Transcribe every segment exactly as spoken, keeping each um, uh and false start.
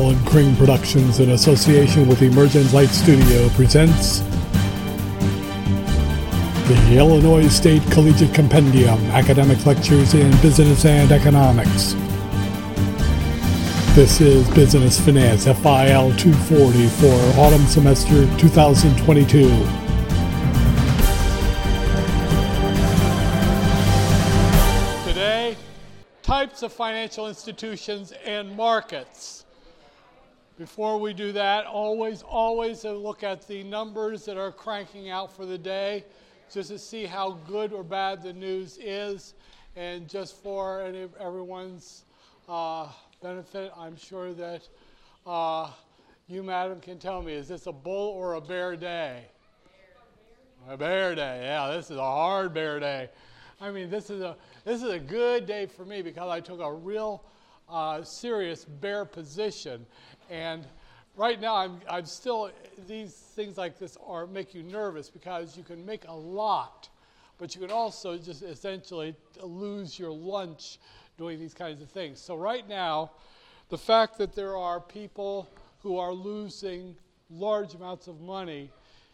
Alan Kring Productions, in association with Emergent Light Studio, presents the Illinois State Collegiate Compendium, Academic Lectures in Business and Economics. This is Business Finance, F I L two forty for autumn semester two thousand twenty-two. Today, types of financial institutions and markets. Before we do that, always, always look at the numbers that are cranking out for the day, just to see how good or bad the news is. And just for any, everyone's uh, benefit, I'm sure that uh, you, madam, can tell me, is this a bull or a bear day? A bear day, yeah, this is a hard bear day. I mean, this is a this is a good day for me because I took a real uh, serious bear position, and right now I'm I'm still, these things like this are make you nervous because you can make a lot, but you can also just essentially lose your lunch doing these kinds of things. So right now, the fact that there are people who are losing large amounts of money,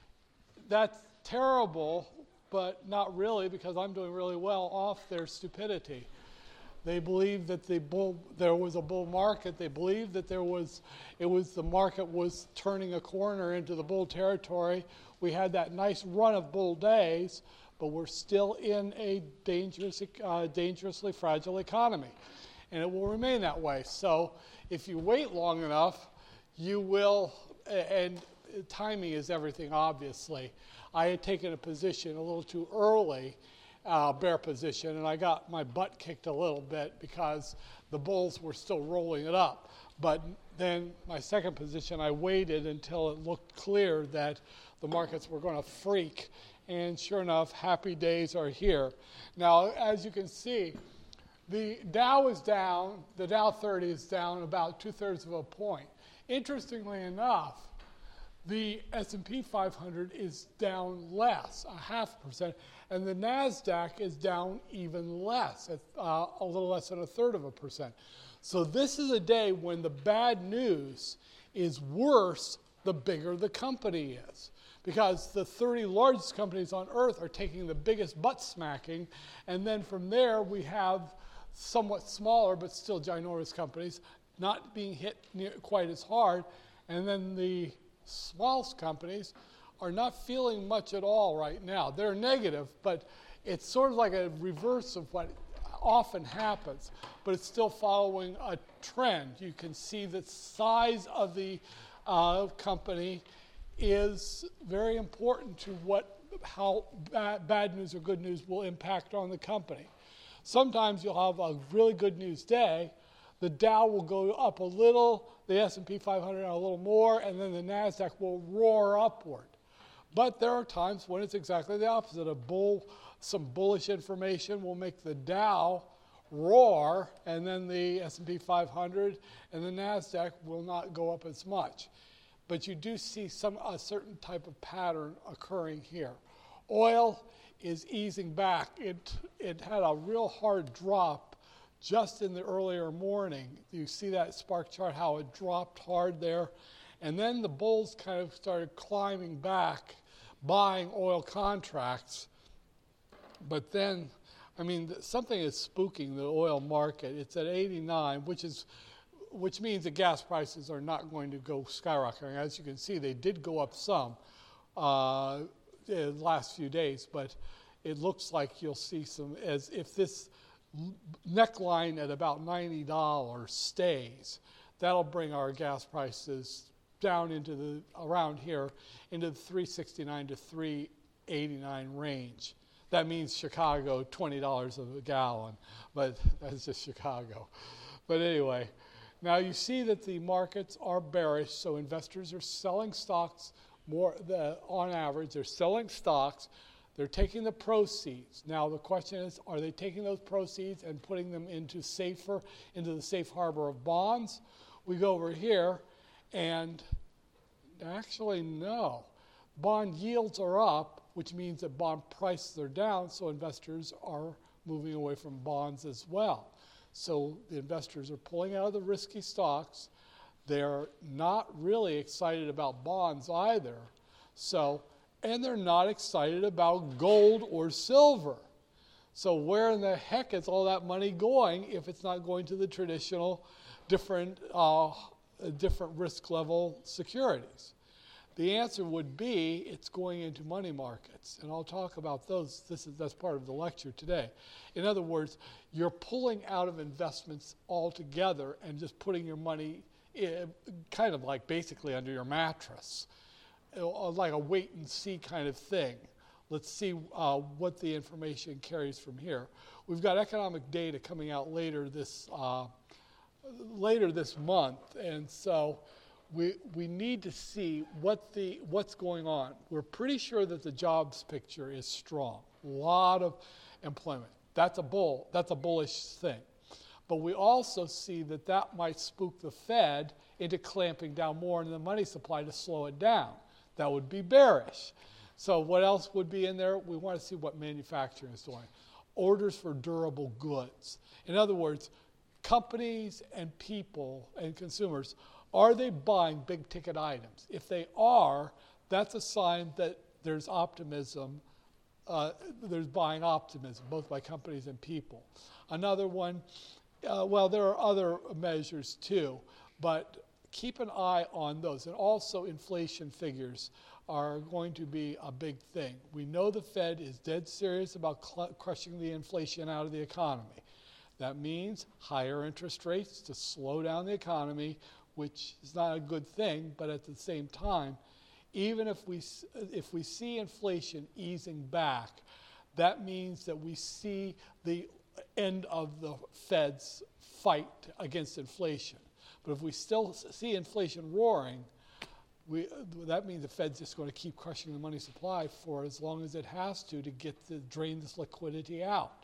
that's terrible, but not really, because I'm doing really well off their stupidity. They believed that the bull, there was a bull market. They believed that there was, it was the market was turning a corner into the bull territory. We had that nice run of bull days, but we're still in a dangerous, uh, dangerously fragile economy, and it will remain that way. So if you wait long enough, you will, and timing is everything, obviously. I had taken a position a little too early, uh, bear position, and I got my butt kicked a little bit because the bulls were still rolling it up. But then my second position, I waited until it looked clear that the markets were going to freak, and sure enough, happy days are here. Now, as you can see, the Dow is down, the Dow thirty is down about two-thirds of a point. Interestingly enough, the S and P five hundred is down less, a half percent, and the NASDAQ is down even less, at, uh, a little less than a third of a percent. So this is a day when the bad news is worse the bigger the company is, because the thirty largest companies on earth are taking the biggest butt smacking, and then from there we have somewhat smaller but still ginormous companies not being hit near, quite as hard, and then the smallest companies are not feeling much at all right now. They're negative, but it's sort of like a reverse of what often happens, but it's still following a trend. You can see the size of the uh, company is very important to what how bad, bad news or good news will impact on the company. Sometimes you'll have a really good news day. The Dow will go up a little, the S and P five hundred a little more, and then the NASDAQ will roar upward. But there are times when it's exactly the opposite. A bull, some bullish information will make the Dow roar, and then the S and P five hundred and the NASDAQ will not go up as much. But you do see some a certain type of pattern occurring here. Oil is easing back. It, it had a real hard drop just in the earlier morning. You see that spark chart, how it dropped hard there. And then the bulls kind of started climbing back, buying oil contracts. But then, I mean, something is spooking the oil market. It's at eighty-nine, which is, which means the gas prices are not going to go skyrocketing. As you can see, they did go up some uh, in the last few days, but it looks like you'll see some, as if this neckline at about ninety dollars stays, that'll bring our gas prices down into the, around here, into the three sixty-nine to three eighty-nine range. That means Chicago, twenty dollars a gallon, but that's just Chicago. But anyway, now you see that the markets are bearish, so investors are selling stocks more, the, on average, they're selling stocks. They're taking the proceeds. Now the question is, are they taking those proceeds and putting them into safer, into the safe harbor of bonds? We go over here, and actually no. Bond yields are up, which means that bond prices are down, so investors are moving away from bonds as well. So the investors are pulling out of the risky stocks. They're not really excited about bonds either. So, and they're not excited about gold or silver. So where in the heck is all that money going if it's not going to the traditional different, uh, different risk level securities? The answer would be it's going into money markets. And I'll talk about those. This is, that's part of the lecture today. In other words, you're pulling out of investments altogether and just putting your money in, kind of like basically under your mattress, like a wait and see kind of thing. Let's see uh, what the information carries from here. We've got economic data coming out later this uh, later this month, and so we we need to see what the what's going on. We're pretty sure that the jobs picture is strong. A lot of employment. That's a bull. That's a bullish thing. But we also see that that might spook the Fed into clamping down more on the money supply to slow it down. That would be bearish. So what else would be in there? We want to see what manufacturing is doing. Orders for durable goods. In other words, companies and people and consumers, are they buying big ticket items? If they are, that's a sign that there's optimism. Uh, there's buying optimism, both by companies and people. Another one, uh, well, there are other measures too, but keep an eye on those. And also inflation figures are going to be a big thing. We know the Fed is dead serious about cl- crushing the inflation out of the economy. That means higher interest rates to slow down the economy, which is not a good thing, but at the same time, even if we if we see inflation easing back, that means that we see the end of the Fed's fight against inflation. But if we still see inflation roaring, we, that means the Fed's just going to keep crushing the money supply for as long as it has to to get to drain this liquidity out.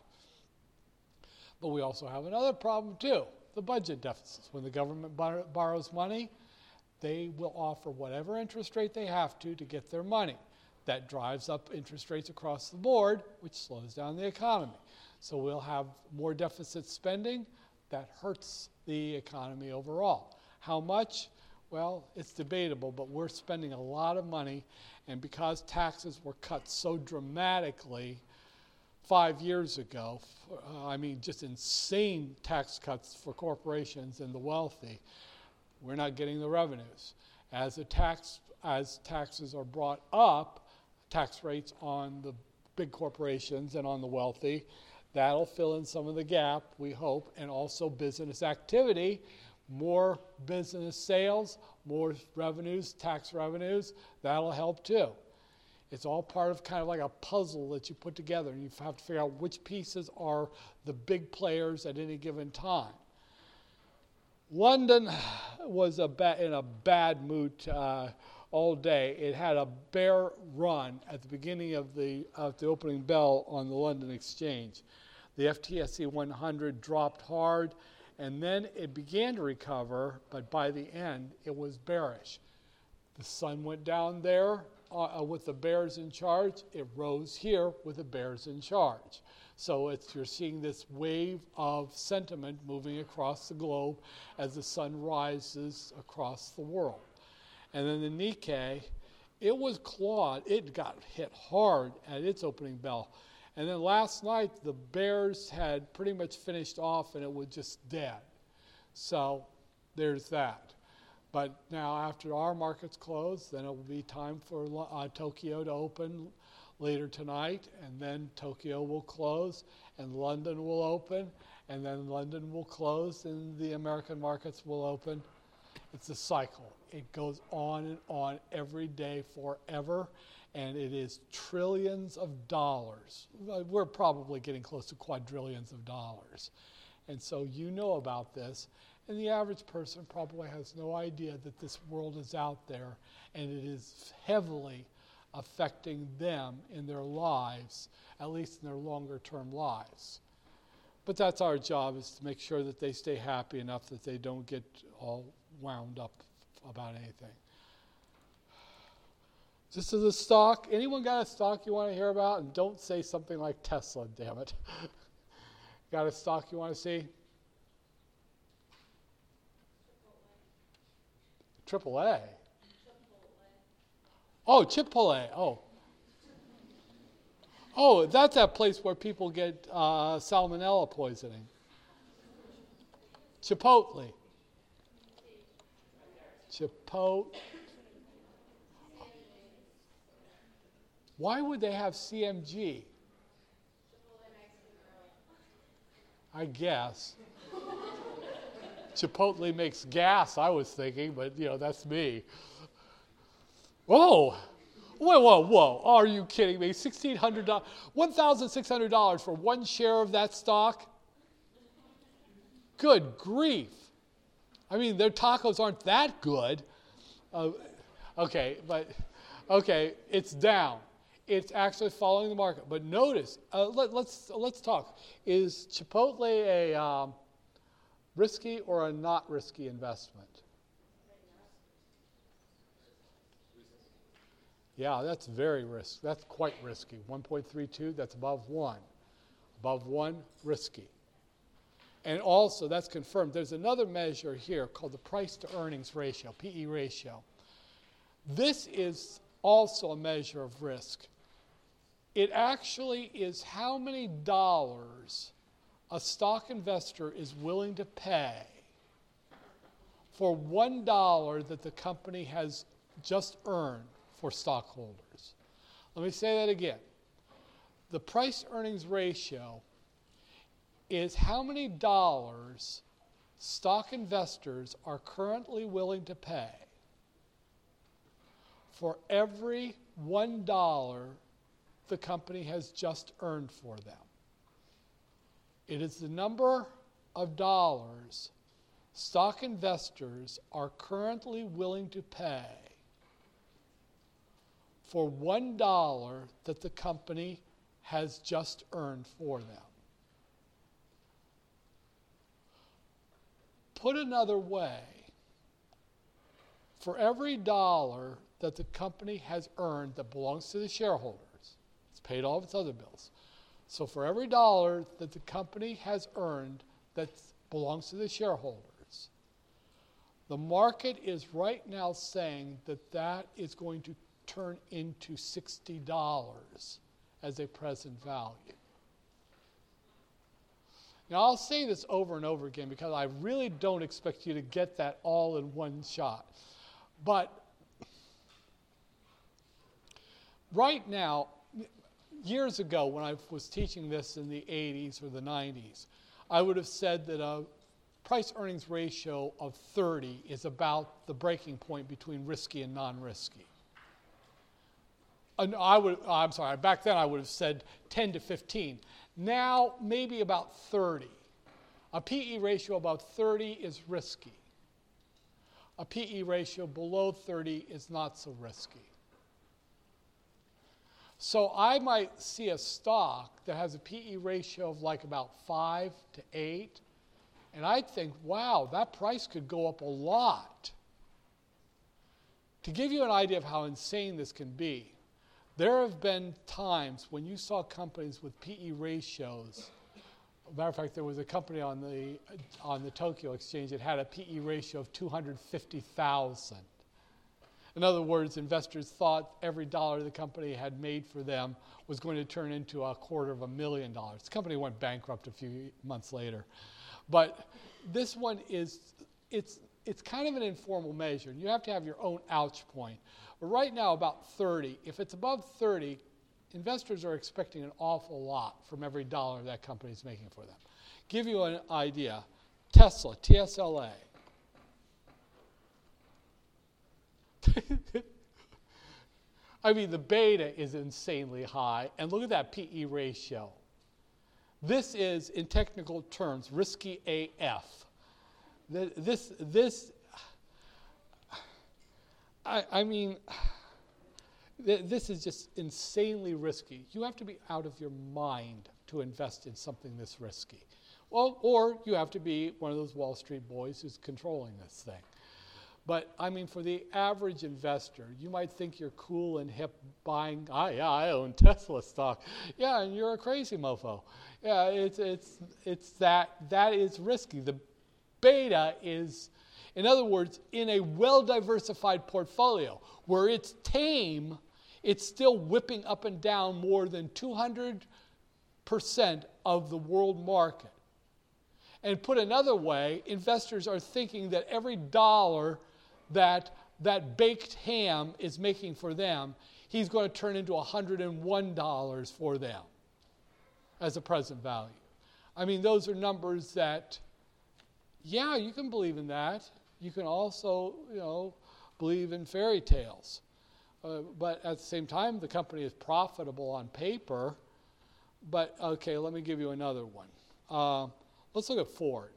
But we also have another problem too, the budget deficits. When the government bar- borrows money, they will offer whatever interest rate they have to to get their money. That drives up interest rates across the board, which slows down the economy. So we'll have more deficit spending. That hurts the economy overall. How much? Well, it's debatable, but we're spending a lot of money, and because taxes were cut so dramatically five years ago, uh, I mean just insane tax cuts for corporations and the wealthy, we're not getting the revenues. As the tax, as taxes are brought up, tax rates on the big corporations and on the wealthy, that'll fill in some of the gap, we hope, and also business activity. More business sales, more revenues, tax revenues, that'll help too. It's all part of kind of like a puzzle that you put together, and you have to figure out which pieces are the big players at any given time. London was a ba- in a bad mood uh, all day. It had a bear run at the beginning of the, of the opening bell on the London Exchange. The F T S E one hundred dropped hard, and then it began to recover, but by the end, it was bearish. The sun went down there uh, with the bears in charge. It rose here with the bears in charge. So it's, you're seeing this wave of sentiment moving across the globe as the sun rises across the world. And then the Nikkei, it was clawed. It got hit hard at its opening bell. And then last night, the bears had pretty much finished off, and it was just dead. So there's that. But now after our markets close, then it will be time for uh, Tokyo to open later tonight, and then Tokyo will close, and London will open, and then London will close, and the American markets will open. It's a cycle. It goes on and on every day forever, and it is trillions of dollars. We're probably getting close to quadrillions of dollars. And so you know about this, and the average person probably has no idea that this world is out there, and it is heavily affecting them in their lives, at least in their longer term lives. But that's our job, is to make sure that they stay happy enough that they don't get all wound up about anything. This is a stock. Anyone got a stock you want to hear about? And don't say something like Tesla, damn it. Got a stock you want to see? Triple A. Oh, Chipotle. Oh. Oh, that's that place where people get uh, salmonella poisoning. Chipotle. Chipotle. Why would they have C M G? I guess. Chipotle makes gas, I was thinking, but, you know, that's me. Whoa. Whoa, whoa, whoa. Are you kidding me? sixteen hundred dollars, one thousand six hundred dollars for one share of that stock? Good grief. I mean, their tacos aren't that good. Uh, okay, but, okay, it's down. It's actually following the market. But notice, uh, let, let's, let's talk. Is Chipotle a um, risky or a not risky investment? Yeah, that's very risky. That's quite risky. one point three two, that's above one. Above one, risky. And also, that's confirmed. There's another measure here called the price to earnings ratio, P E ratio. This is also a measure of risk. It actually is how many dollars a stock investor is willing to pay for one dollar that the company has just earned for stockholders. Let me say that again. The price earnings ratio is how many dollars stock investors are currently willing to pay for every one dollar the company has just earned for them. It is the number of dollars stock investors are currently willing to pay for one dollar that the company has just earned for them. Put another way, for every dollar that the company has earned that belongs to the shareholders, it's paid all of its other bills. So for every dollar that the company has earned that belongs to the shareholders, the market is right now saying that that is going to turn into sixty dollars as a present value. Now, I'll say this over and over again because I really don't expect you to get that all in one shot. But right now, years ago when I was teaching this in the eighties or the nineties, I would have said that a price earnings ratio of thirty is about the breaking point between risky and non-risky. And I would, I'm sorry, back then I would have said ten to fifteen. Now, maybe about thirty. A P E ratio about thirty is risky. A P E ratio below thirty is not so risky. So I might see a stock that has a P E ratio of like about five to eight, and I'd think, wow, that price could go up a lot. To give you an idea of how insane this can be, there have been times when you saw companies with P E ratios. As a matter of fact, there was a company on the on the Tokyo Exchange that had a P E ratio of two hundred fifty thousand. In other words, investors thought every dollar the company had made for them was going to turn into a quarter of a million dollars. The company went bankrupt a few months later. But this one is, it's, it's kind of an informal measure. You have to have your own ouch point. But right now, about thirty. If it's above thirty, investors are expecting an awful lot from every dollar that company is making for them. Give you an idea. Tesla, T S L A. I mean, the beta is insanely high. And look at that P E ratio. This is, in technical terms, risky A F. This, this I, I mean, this is just insanely risky. You have to be out of your mind to invest in something this risky. Well, or you have to be one of those Wall Street boys who's controlling this thing. But, I mean, for the average investor, you might think you're cool and hip buying, ah, yeah, I own Tesla stock. Yeah, and you're a crazy mofo. Yeah, it's, it's, it's that, that is risky. The beta is, in other words, in a well-diversified portfolio where it's tame, it's still whipping up and down more than two hundred percent of the world market. And put another way, investors are thinking that every dollar that that baked ham is making for them, he's going to turn into one hundred one dollars for them as a present value. I mean, those are numbers that, yeah, you can believe in that. You can also, you know, believe in fairy tales. Uh, but at the same time, the company is profitable on paper. But, okay, let me give you another one. Uh, let's look at Ford.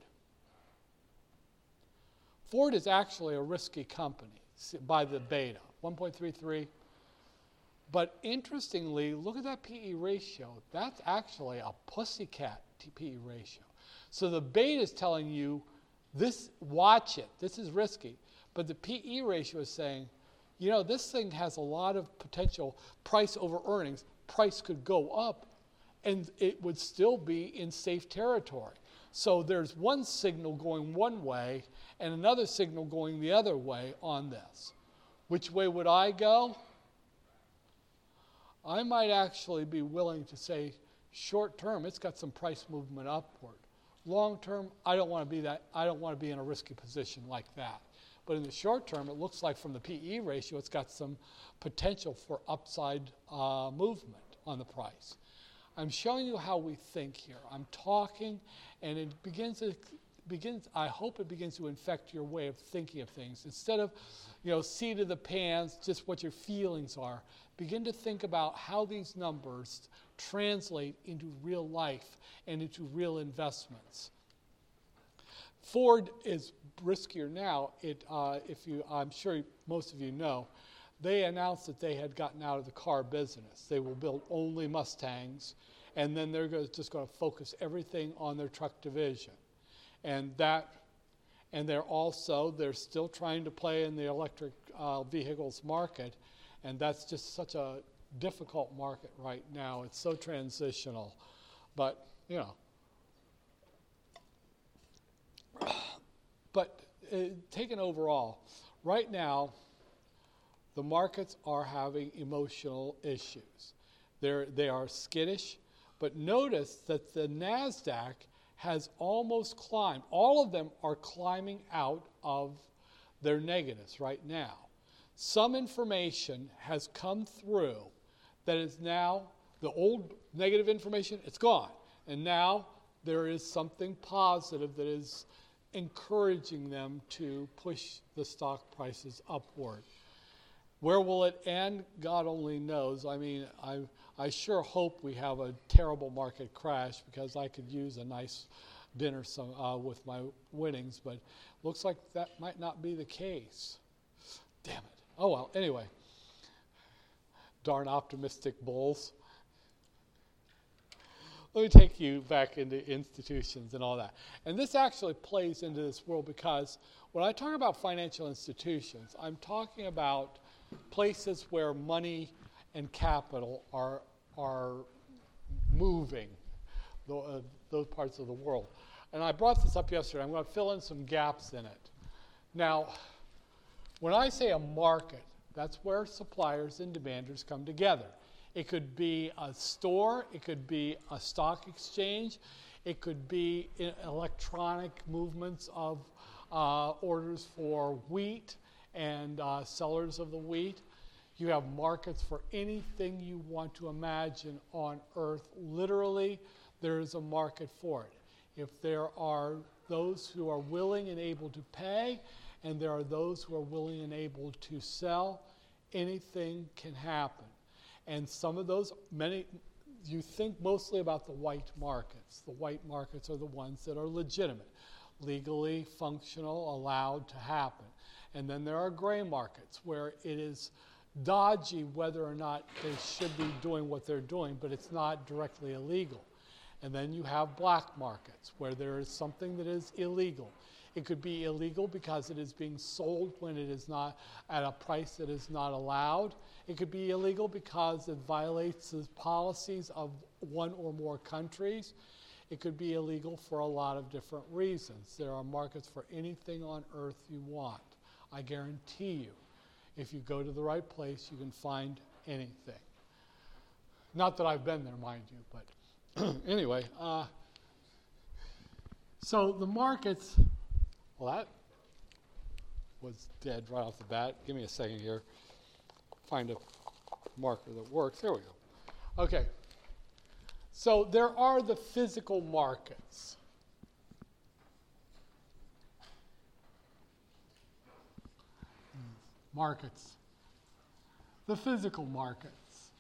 Ford is actually a risky company by the beta, one point three three. But interestingly, look at that P E ratio. That's actually a pussycat P E ratio. So the beta is telling you, this, watch it, this is risky. But the P E ratio is saying, you know, this thing has a lot of potential price over earnings. Price could go up, and it would still be in safe territory. So there's one signal going one way and another signal going the other way on this. Which way would I go? I might actually be willing to say short term, it's got some price movement upward. Long term, I don't want to be that. I don't want to be in a risky position like that. But in the short term, it looks like from the P E ratio, it's got some potential for upside uh, movement on the price. I'm showing you how we think here. I'm talking, and it begins to begins. I hope it begins to infect your way of thinking of things. Instead of, you know, seat of the pants, just what your feelings are. Begin to think about how these numbers translate into real life and into real investments. Ford is riskier now. It, uh, if you, I'm sure most of you know, they announced that they had gotten out of the car business. They will build only Mustangs, and then they're gonna, just going to focus everything on their truck division. And that, and they're also, they're still trying to play in the electric uh, vehicles market, and that's just such a difficult market right now. It's so transitional, but you know. But uh, taken overall, right now, the markets are having emotional issues. They're, they are skittish, but notice that the NASDAQ has almost climbed. All of them are climbing out of their negatives right now. Some information has come through that is now, the old negative information, it's gone. And now there is something positive that is encouraging them to push the stock prices upward. Where will it end? God only knows. I mean, I, I sure hope we have a terrible market crash, because I could use a nice dinner some, uh, with my winnings, but looks like that might not be the case. Damn it. Oh well, anyway. Darn optimistic bulls. Let me take you back into institutions and all that. And this actually plays into this world, because when I talk about financial institutions, I'm talking about places where money and capital are, are moving, the, uh, those parts of the world. And I brought this up yesterday. I'm going to fill in some gaps in it. Now, when I say a market, that's where suppliers and demanders come together. It could be a store, it could be a stock exchange, it could be electronic movements of uh, orders for wheat and uh, sellers of the wheat. You have markets for anything you want to imagine on earth. Literally, there is a market for it. If there are those who are willing and able to pay, and there are those who are willing and able to sell, anything can happen. And some of those, many, you think mostly about the white markets. The white markets are the ones that are legitimate, legally functional, allowed to happen. And then there are gray markets where it is dodgy whether or not they should be doing what they're doing, but it's not directly illegal. And then you have black markets where there is something that is illegal. It could be illegal because it is being sold when it is not at a price that is not allowed. It could be illegal because it violates the policies of one or more countries. It could be illegal for a lot of different reasons. There are markets for anything on earth you want. I guarantee you, if you go to the right place, you can find anything. Not that I've been there, mind you, but anyway. Uh, so the markets, well, that was dead right off the bat. Give me a second here. Find a marker that works. There we go. Okay. So there are the physical markets. Markets. The physical markets.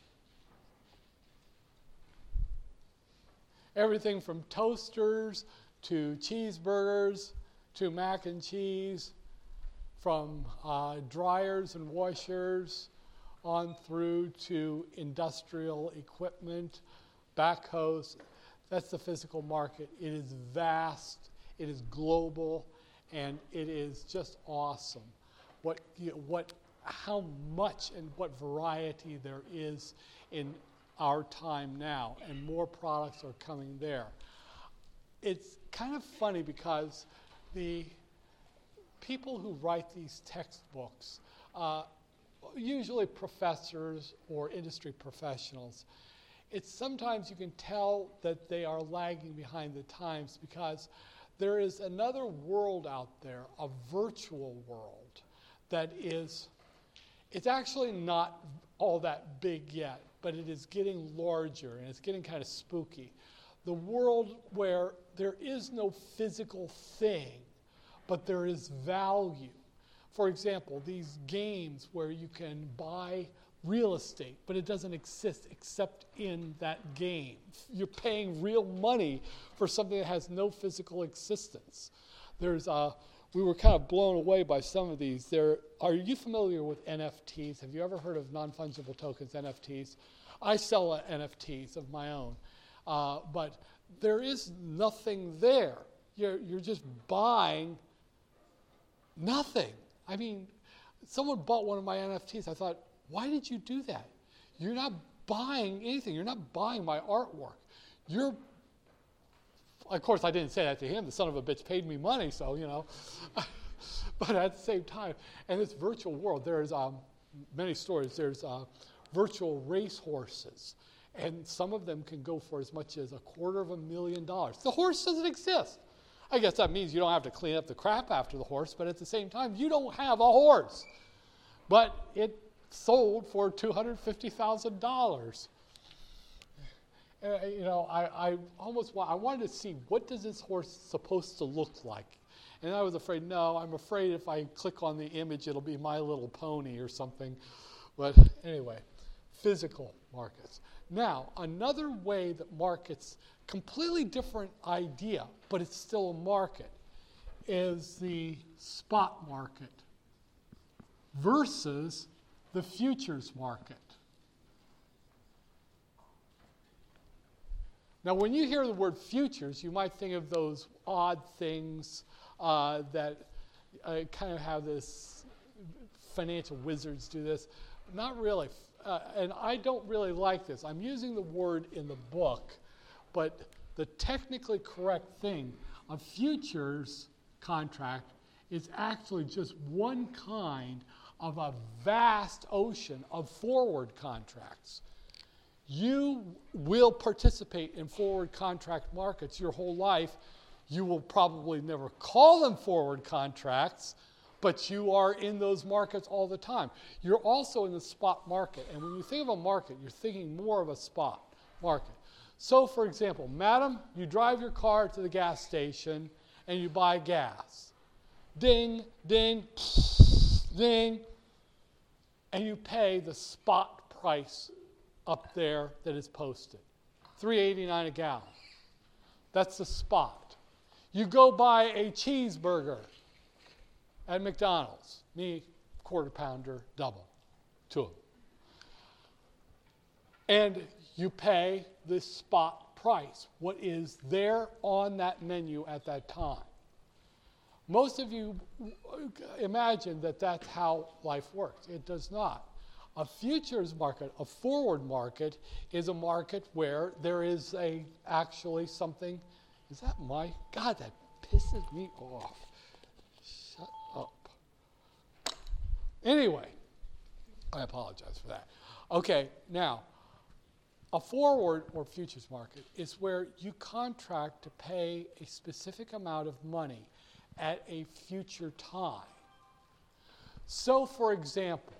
Everything from toasters to cheeseburgers to mac and cheese, from uh, dryers and washers on through to industrial equipment, backhoes. That's the physical market. It is vast, it is global, and it is just awesome. What, you know, what, how much and what variety there is in our time now, and more products are coming there. It's kind of funny because the people who write these textbooks, uh, usually professors or industry professionals, it's sometimes you can tell that they are lagging behind the times because there is another world out there, a virtual world, that is, it's actually not all that big yet, but it is getting larger and it's getting kind of spooky. The world where there is no physical thing, but there is value. For example, these games where you can buy real estate, but it doesn't exist except in that game. You're paying real money for something that has no physical existence. There's uh, we were kind of blown away by some of these. There, are you familiar with N F Ts? Have you ever heard of non-fungible tokens, N F Ts? I sell uh, N F Ts of my own, uh, but there is nothing there. You're, you're just buying nothing. I mean, someone bought one of my N F Ts. I thought, why did you do that? You're not buying anything. You're not buying my artwork. You're, of course, I didn't say that to him. The son of a bitch paid me money, so, you know. But at the same time, in this virtual world, there's um, many stories. There's uh, virtual race horses, and some of them can go for as much as a quarter of a million dollars. The horse doesn't exist. I guess that means you don't have to clean up the crap after the horse, but at the same time, you don't have a horse. But it sold for two hundred fifty thousand dollars. Uh, you know, I, I almost wa- I wanted to see, what does this horse supposed to look like? And I was afraid, no, I'm afraid if I click on the image, it'll be My Little Pony or something. But anyway, physical markets. Now, another way that markets, completely different idea, but it's still a market, is the spot market versus the futures market. Now, when you hear the word futures, you might think of those odd things uh, that uh, kind of have this, financial wizards do this. Not really. Uh, and I don't really like this. I'm using the word in the book, but the technically correct thing, a futures contract is actually just one kind of a vast ocean of forward contracts. You will participate in forward contract markets your whole life. You will probably never call them forward contracts, but you are in those markets all the time. You're also in the spot market. And when you think of a market, you're thinking more of a spot market. So, for example, madam, you drive your car to the gas station and you buy gas. Ding, ding, ding. And you pay the spot price up there that is posted. three eighty-nine a gallon. That's the spot. You go buy a cheeseburger at McDonald's. Me, quarter pounder, double. Two of them. And you pay the spot price, what is there on that menu at that time. Most of you imagine that that's how life works. It does not. A futures market, a forward market, is a market where there is a actually something Is that my, God, that pisses me off. Shut up. Anyway, I apologize for that. Okay, now, a forward or futures market is where you contract to pay a specific amount of money at a future time. So, for example,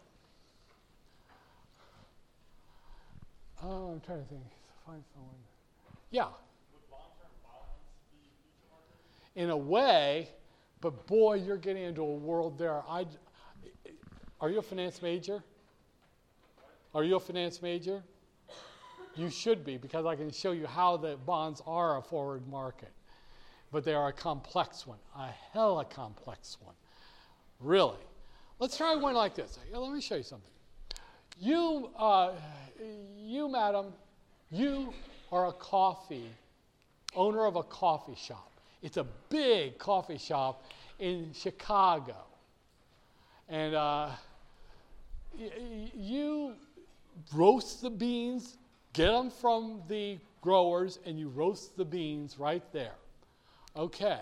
oh, I'm trying to think. Find someone. Yeah. Would long-term bonds be future market? In a way, but boy, you're getting into a world there. I, are you a finance major? Are you a finance major? You should be, because I can show you how the bonds are a forward market. But they are a complex one, a hella complex one. Really. Let's try one like this. Let me show you something. You, uh, you, madam, you are a coffee, owner of a coffee shop. It's a big coffee shop in Chicago. And uh, y- you roast the beans, get them from the growers, and you roast the beans right there. Okay.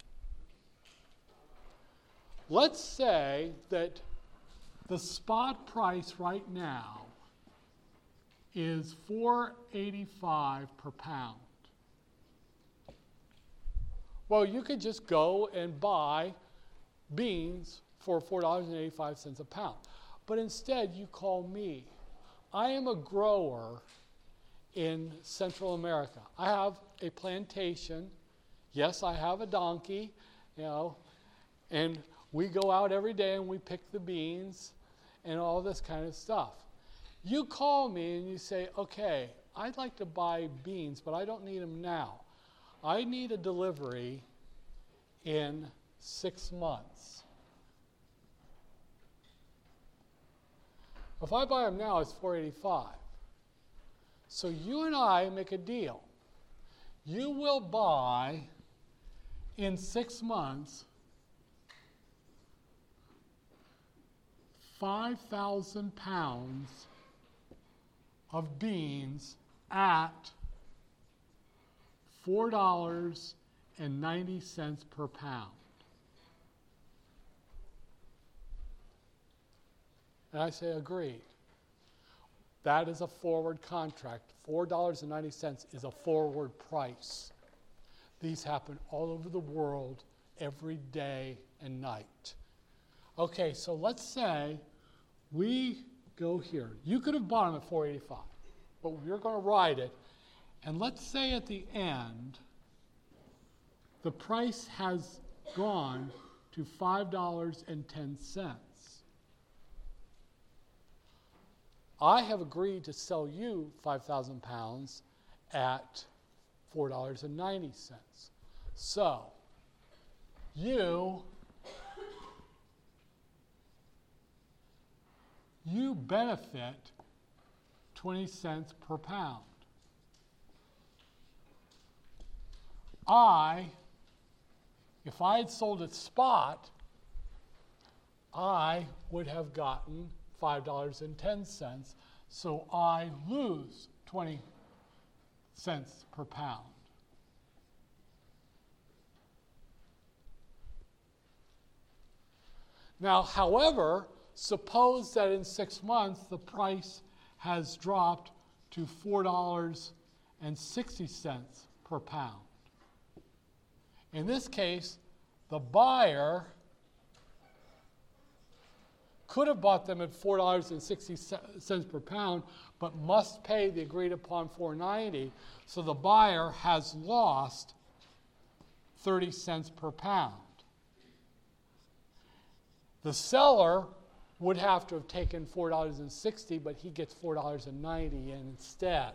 Let's say that the spot price right now is four eighty-five per pound. Well, you could just go and buy beans for four dollars and eighty-five cents a pound. But instead, you call me. I am a grower in Central America. I have a plantation. Yes, I have a donkey, you know, and we go out every day and we pick the beans and all this kind of stuff. You call me and you say, okay, I'd like to buy beans, but I don't need them now. I need a delivery in six months. If I buy them now, it's four eighty-five. So you and I make a deal. You will buy in six months five thousand pounds of beans at four dollars and ninety cents per pound. And I say, agreed. That is a forward contract. four dollars and ninety cents is a forward price. These happen all over the world every day and night. Okay, so let's say we go here. You could have bought them at four eighty-five, but you're going to ride it. And let's say at the end, the price has gone to five dollars and ten cents. I have agreed to sell you five thousand pounds at four dollars and ninety cents. So, you, you benefit twenty cents per pound. I, if I had sold it spot, I would have gotten five dollars and ten cents, so I lose twenty cents per pound. Now, however, suppose that in six months the price has dropped to four dollars and sixty cents per pound. In this case, the buyer could have bought them at four dollars and sixty cents per pound, but must pay the agreed upon four dollars and ninety cents, so the buyer has lost thirty cents per pound. The seller would have to have taken four dollars and sixty cents, but he gets four dollars and ninety cents instead.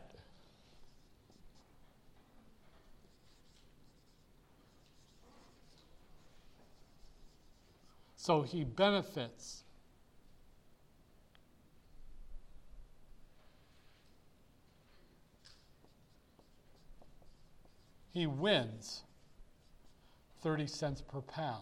So he benefits. He wins thirty cents per pound.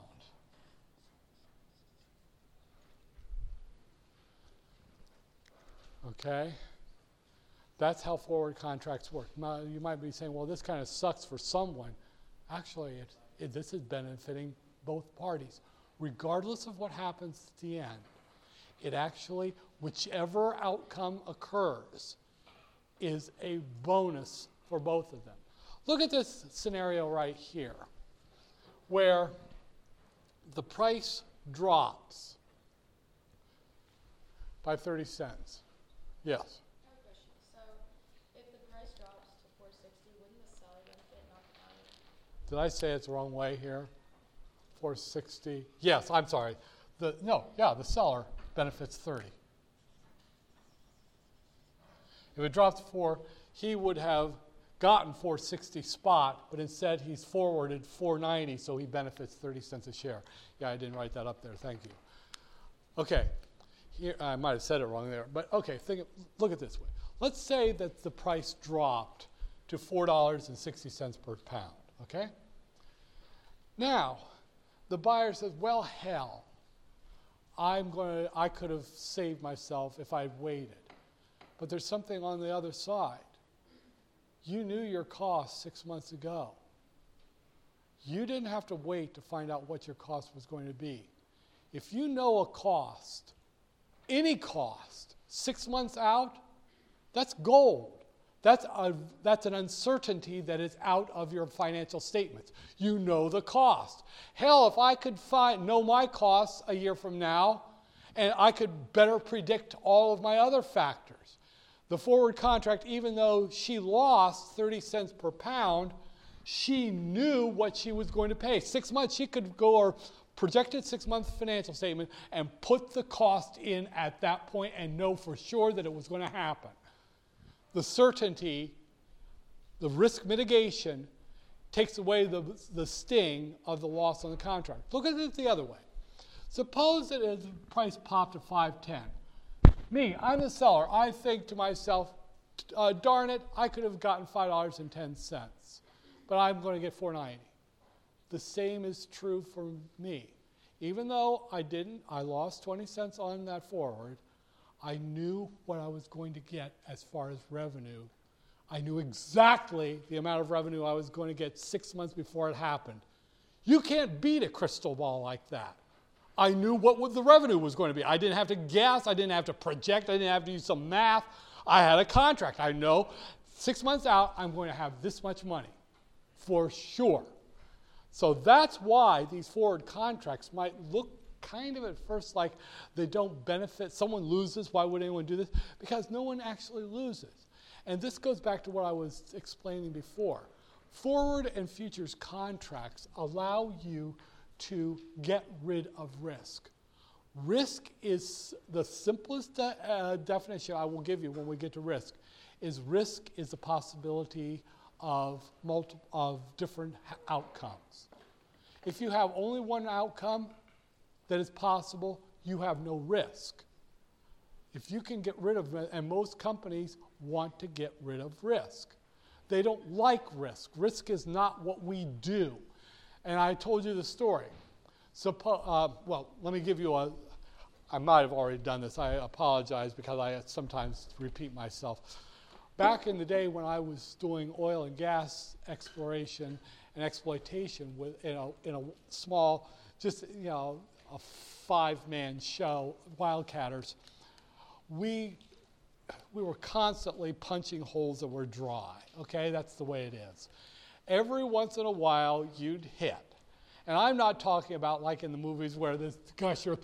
Okay? That's how forward contracts work. Now, you might be saying, well, this kind of sucks for someone. Actually, it, it, this is benefiting both parties. Regardless of what happens at the end, it actually, whichever outcome occurs, is a bonus for both of them. Look at this scenario right here, where the price drops by thirty cents. Yes? I have a question. So, if the price drops to four sixty, wouldn't the seller benefit, not the buyer? Did I say it's the wrong way here? four sixty. Yes, I'm sorry. The, no, yeah, the seller benefits thirty. If it drops to four, he would have gotten four sixty spot, but instead he's forwarded four ninety, so he benefits thirty cents a share. Yeah, I didn't write that up there. Thank you. Okay, here I might have said it wrong there, but okay, think, look at it this way. Let's say that the price dropped to four dollars and sixty cents per pound, okay? Now, the buyer says, well, hell, I'm going to, I could have saved myself if I'd waited. But there's something on the other side. You knew your cost six months ago. You didn't have to wait to find out what your cost was going to be. If you know a cost, any cost, six months out, that's gold. That's, a, that's an uncertainty that is out of your financial statements. You know the cost. Hell, if I could find, know my costs a year from now, and I could better predict all of my other factors. The forward contract, even though she lost thirty cents per pound, she knew what she was going to pay. Six months, she could go or projected six-month financial statement and put the cost in at that point and know for sure that it was going to happen. The certainty, the risk mitigation, takes away the, the sting of the loss on the contract. Look at it the other way. Suppose that the price popped to five ten. Me, I'm the seller. I think to myself, uh, darn it, I could have gotten five dollars and ten cents, but I'm going to get four ninety. The same is true for me. Even though I didn't, I lost twenty cents on that forward, I knew what I was going to get as far as revenue. I knew exactly the amount of revenue I was going to get six months before it happened. You can't beat a crystal ball like that. I knew what the revenue was going to be. I didn't have to guess. I didn't have to project. I didn't have to use some math. I had a contract. I know six months out, I'm going to have this much money for sure. So that's why these forward contracts might look kind of at first like they don't benefit. Someone loses. Why would anyone do this? Because no one actually loses. And this goes back to what I was explaining before. Forward and futures contracts allow you to get rid of risk. Risk is the simplest de- uh, definition I will give you when we get to risk, is risk is the possibility of multi- of different ha- outcomes. If you have only one outcome that is possible, you have no risk. If you can get rid of it, and most companies want to get rid of risk. They don't like risk. Risk is not what we do. And I told you the story. Suppo- uh, well, let me give you a, I might have already done this. I apologize because I sometimes repeat myself. Back in the day when I was doing oil and gas exploration and exploitation with, in, a, in a small, just, you know, a five-man show, Wildcatters, we we were constantly punching holes that were dry, okay? That's the way it is. Every once in a while, you'd hit. And I'm not talking about like in the movies where this gusher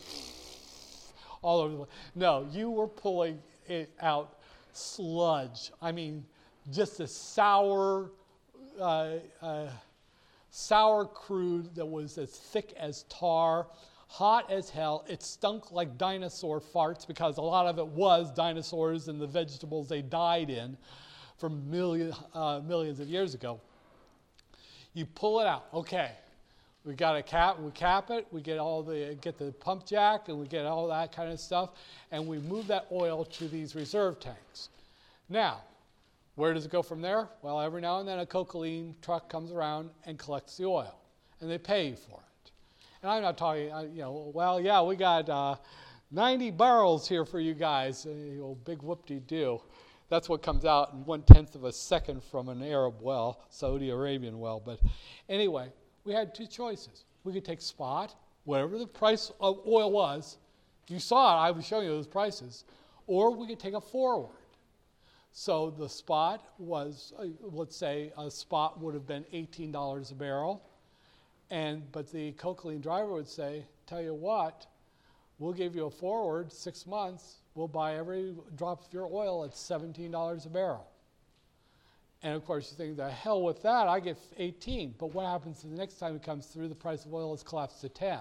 all over the place. No, you were pulling it out sludge. I mean, just a sour, uh, uh, sour crude that was as thick as tar, hot as hell. It stunk like dinosaur farts because a lot of it was dinosaurs and the vegetables they died in from million, uh, millions of years ago. You pull it out. Okay, we got a cap. We cap it. We get all the get the pump jack and we get all that kind of stuff, and we move that oil to these reserve tanks. Now, where does it go from there? Well, every now and then a Cocaline truck comes around and collects the oil, and they pay you for it. And I'm not talking, you know, well, yeah, we got uh, ninety barrels here for you guys. Uh, you know, big whoop-de-doo. That's what comes out in one-tenth of a second from an Arab well, Saudi Arabian well. But anyway, we had two choices. We could take spot, whatever the price of oil was. You saw it, I was showing you those prices. Or we could take a forward. So the spot was, uh, let's say a spot would have been eighteen dollars a barrel. And, but the Coke-Lean driver would say, tell you what, we'll give you a forward six months. We'll buy every drop of your oil at seventeen dollars a barrel. And of course you think, the hell with that, I get eighteen. But what happens the next time it comes through, the price of oil has collapsed to ten.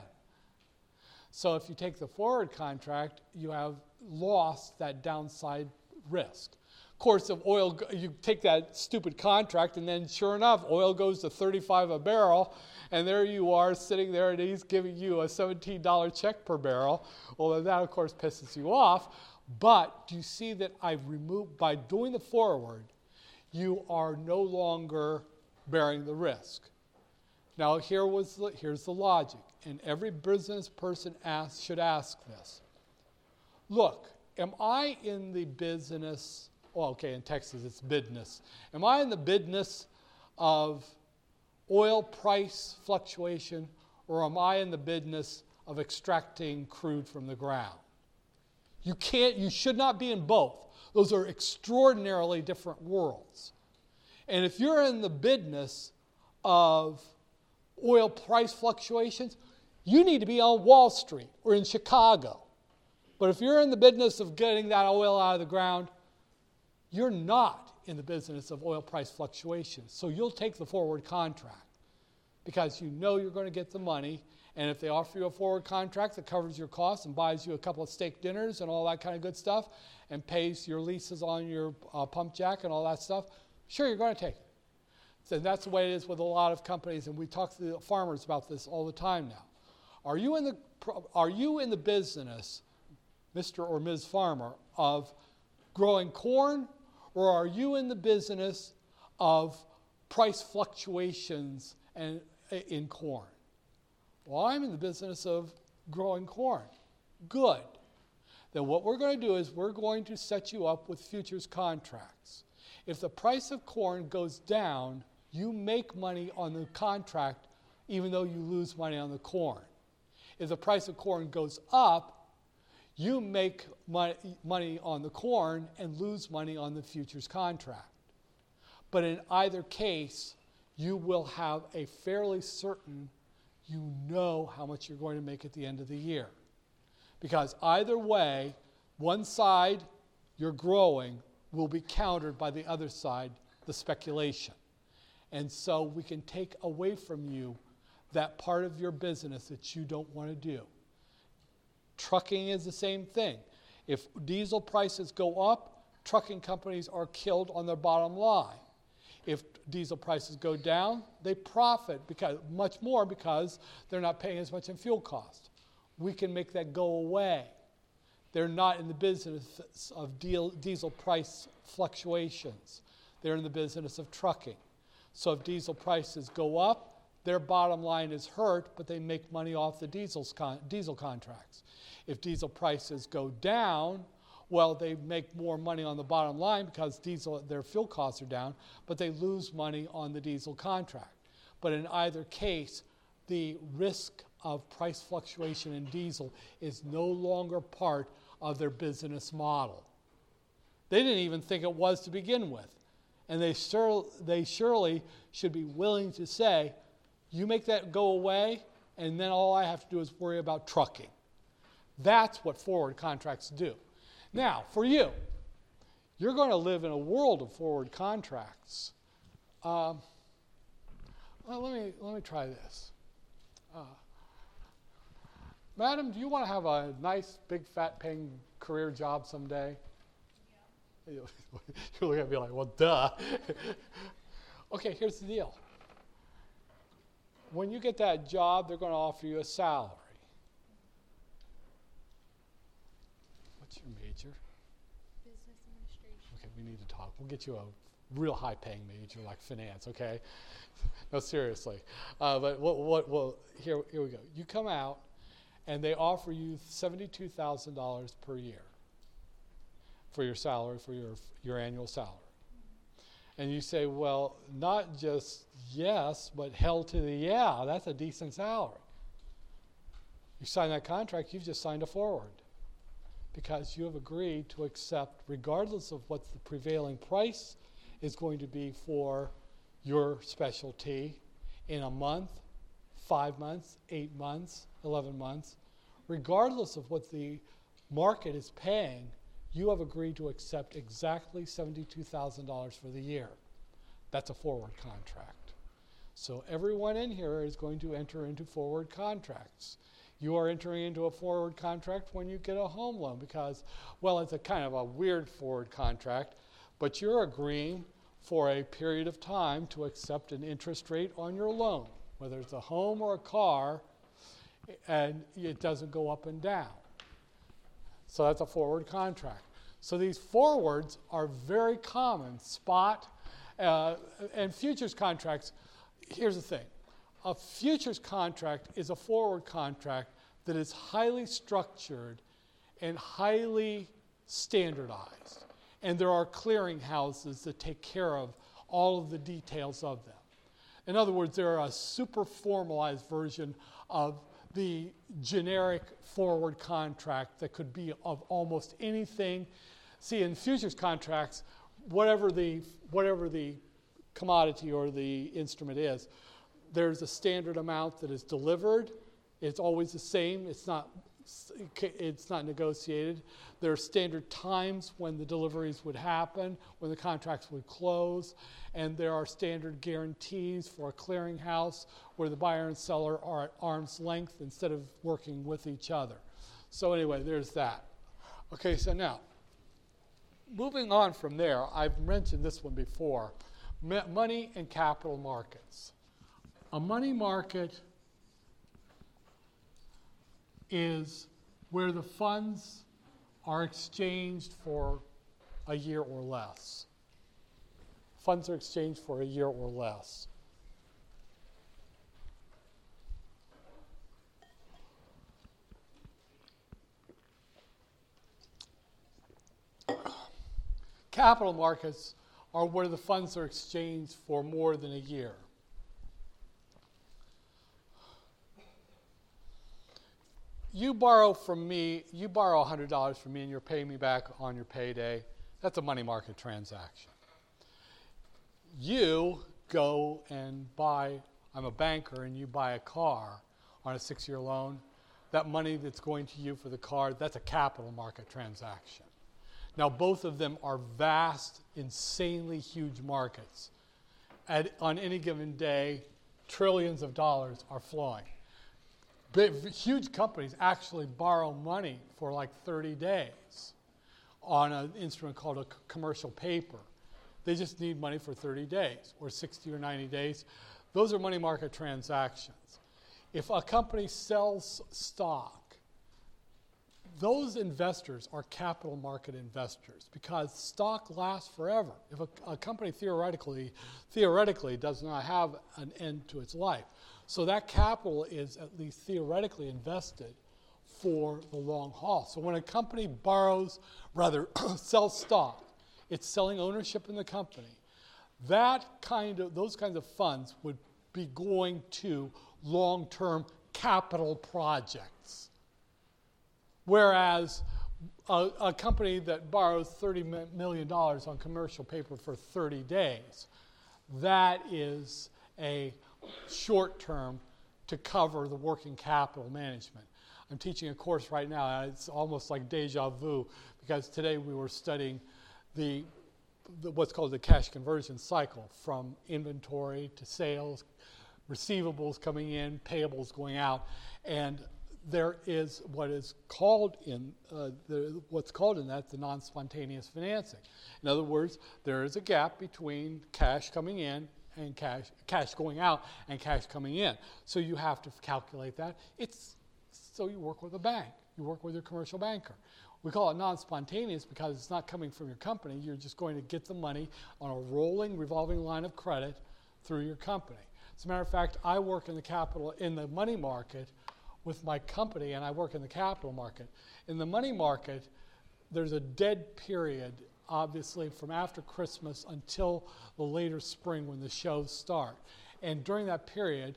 So if you take the forward contract, you have lost that downside risk. Of course, if oil, you take that stupid contract, and then sure enough, oil goes to thirty-five a barrel, and there you are sitting there, and he's giving you a seventeen dollar check per barrel. Well, that of course pisses you off. But do you see that I've removed, by doing the forward, you are no longer bearing the risk. Now here was the, here's the logic, and every business person asks, should ask this. Look, am I in the business, well, okay, in Texas it's business. Am I in the business of oil price fluctuation, or am I in the business of extracting crude from the ground? You can't, you should not be in both. Those are extraordinarily different worlds. And if you're in the business of oil price fluctuations, you need to be on Wall Street or in Chicago. But if you're in the business of getting that oil out of the ground, you're not in the business of oil price fluctuations. So you'll take the forward contract because you know you're going to get the money. And if they offer you a forward contract that covers your costs and buys you a couple of steak dinners and all that kind of good stuff and pays your leases on your uh, pump jack and all that stuff, sure, you're going to take it. So that's the way it is with a lot of companies, and we talk to the farmers about this all the time now. Are you in the, are you in the business, Mister or Miz Farmer, of growing corn, or are you in the business of price fluctuations and, in corn? Well, I'm in the business of growing corn. Good. Then what we're going to do is we're going to set you up with futures contracts. If the price of corn goes down, you make money on the contract even though you lose money on the corn. If the price of corn goes up, you make money on the corn and lose money on the futures contract. But in either case, you will have a fairly certain, you know how much you're going to make at the end of the year. Because either way, one side, you're growing, will be countered by the other side, the speculation. And so we can take away from you that part of your business that you don't want to do. Trucking is the same thing. If diesel prices go up, trucking companies are killed on their bottom line. If diesel prices go down, they profit because much more because they're not paying as much in fuel costs. We can make that go away. They're not in the business of deal, diesel price fluctuations. They're in the business of trucking. So if diesel prices go up, their bottom line is hurt, but they make money off the diesel's con- diesel contracts. If diesel prices go down, well, they make more money on the bottom line because diesel, their fuel costs are down, but they lose money on the diesel contract. But in either case, the risk of price fluctuation in diesel is no longer part of their business model. They didn't even think it was to begin with. And they, sur- they surely should be willing to say, you make that go away, and then all I have to do is worry about trucking. That's what forward contracts do. Now, for you, you're going to live in a world of forward contracts. Um, well, let me, let me try this. Uh, Madam, do you want to have a nice, big, fat, paying career job someday? Yeah. You're looking at me like, well, duh. Okay, here's the deal. When you get that job, they're going to offer you a salary. What's your major? Business administration. Okay, we need to talk. We'll get you a real high-paying major like finance, okay? No, seriously. Uh, but what, what, well, here, here we go. You come out, and they offer you seventy-two thousand dollars per year. for your salary, for your, your annual salary. And you say, well, not just yes, but hell to the yeah, that's a decent salary. You sign that contract, you've just signed a forward because you have agreed to accept, regardless of what the prevailing price is going to be for your specialty in a month, five months, eight months, eleven months, regardless of what the market is paying, you have agreed to accept exactly seventy-two thousand dollars for the year. That's a forward contract. So everyone in here is going to enter into forward contracts. You are entering into a forward contract when you get a home loan because, well, it's a kind of a weird forward contract, but you're agreeing for a period of time to accept an interest rate on your loan, whether it's a home or a car, and it doesn't go up and down. So that's a forward contract. So these forwards are very common. Spot uh, and futures contracts, here's the thing. A futures contract is a forward contract that is highly structured and highly standardized. And there are clearinghouses that take care of all of the details of them. In other words, they're a super formalized version of the generic forward contract that could be of almost anything. See, in futures contracts, whatever the, whatever the commodity or the instrument is, there's a standard amount that is delivered. It's always the same. It's not, it's not negotiated. There are standard times when the deliveries would happen, when the contracts would close, and there are standard guarantees for a clearinghouse where the buyer and seller are at arm's length instead of working with each other. So anyway, there's that. Okay, so now, moving on from there, I've mentioned this one before, money and capital markets. A money market is where the funds are exchanged for a year or less. Funds are exchanged for a year or less. Capital markets are where the funds are exchanged for more than a year. You borrow from me, you borrow one hundred dollars from me and you're paying me back on your payday. That's a money market transaction. You go and buy, I'm a banker, and you buy a car on a six-year loan. That money that's going to you for the car, that's a capital market transaction. Now, both of them are vast, insanely huge markets. At, on any given day, trillions of dollars are flowing. Big, huge companies actually borrow money for like thirty days on an instrument called a c- commercial paper. They just need money for thirty days or sixty or ninety days. Those are money market transactions. If a company sells stock, those investors are capital market investors because stock lasts forever. If a, a company theoretically, theoretically does not have an end to its life, so that capital is at least theoretically invested for the long haul. So when a company borrows, rather sells stock, it's selling ownership in the company. That kind of, those kinds of funds would be going to long-term capital projects. Whereas a, a company that borrows thirty million dollars on commercial paper for thirty days, that is a short term to cover the working capital management. I'm teaching a course right now, and it's almost like deja vu, because today we were studying the, the what's called the cash conversion cycle, from inventory to sales, receivables coming in, payables going out, and there is what is called in uh, the, what's called in that the non-spontaneous financing. In other words, there is a gap between cash coming in and cash cash going out and cash coming in. So you have to calculate that. It's so you work with a bank. You work with your commercial banker. We call it non-spontaneous because it's not coming from your company. You're just going to get the money on a rolling, revolving line of credit through your company. As a matter of fact, I work in the capital in the money market with my company, and I work in the capital market. In the money market, there's a dead period, obviously, from after Christmas until the later spring when the shows start. And during that period,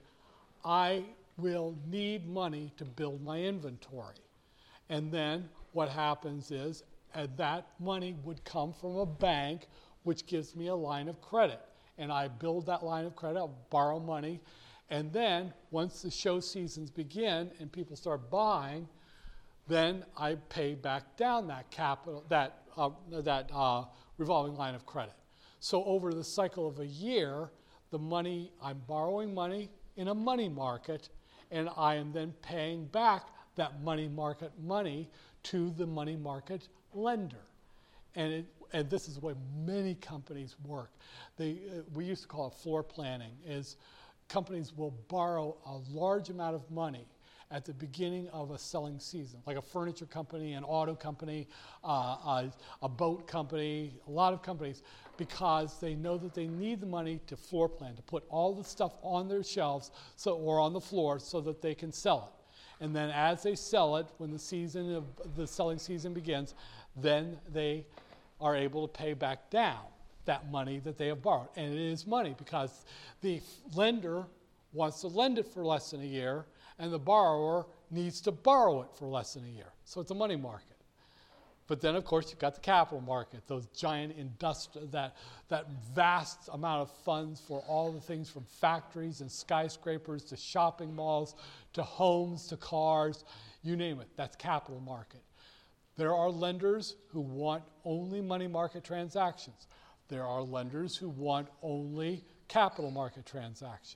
I will need money to build my inventory. And then what happens is, and that money would come from a bank, which gives me a line of credit. And I build that line of credit, I'll borrow money, and then once the show seasons begin and people start buying, then I pay back down that capital, that uh, that uh, revolving line of credit. So over the cycle of a year, the money, I'm borrowing money in a money market, and I am then paying back that money market money to the money market lender. And it, and this is the way many companies work. They, uh, we used to call it floor planning, is companies will borrow a large amount of money at the beginning of a selling season, like a furniture company, an auto company, uh, a, a boat company, a lot of companies, because they know that they need the money to floor plan, to put all the stuff on their shelves so, or on the floor so that they can sell it. And then as they sell it, when the season of the selling season begins, then they are able to pay back down that money that they have borrowed. And it is money because the lender wants to lend it for less than a year, and the borrower needs to borrow it for less than a year. So it's a money market. But then, of course, you've got the capital market, those giant industri- that, that vast amount of funds for all the things from factories and skyscrapers to shopping malls to homes to cars, you name it. That's capital market. There are lenders who want only money market transactions. There are lenders who want only capital market transactions.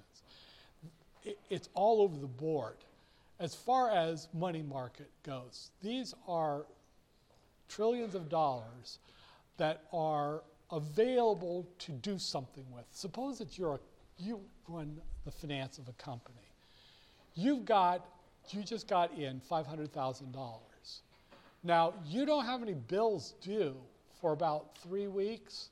It, it's all over the board. As far as money market goes, these are trillions of dollars that are available to do something with. Suppose that you're a, you run the finance of a company. You've got, you just got in five hundred thousand dollars. Now, you don't have any bills due for about three weeks.